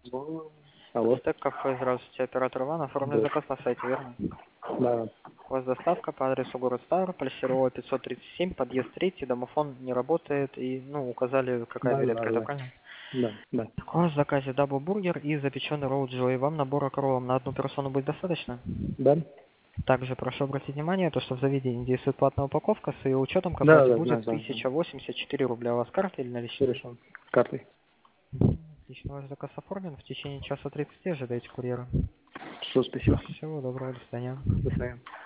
Алло. Стек кафе, здравствуйте, оператор Иван. Оформлен Да. заказ на сайте, верно? Да. У вас доставка по адресу город Стар, Плесирового 537, подъезд 3, домофон не работает и, указали, какая Да, дверь да, открыта, да. правильно? Да, да. Так, у вас в заказе даблбургер и запеченный ролл Джои. Вам набора кроллом на одну персону будет достаточно? Да? Также прошу обратить внимание, то, что в заведении действует платная упаковка, с ее учетом к Да, оплате да, будет знаю, знаю. 1084 рубля. У вас карта или Все наличные? решено. С картой. Отлично, ваш заказ оформлен. В течение часа 30 ожидайте курьера. Все, спасибо. Всего доброго, до свидания. До свидания.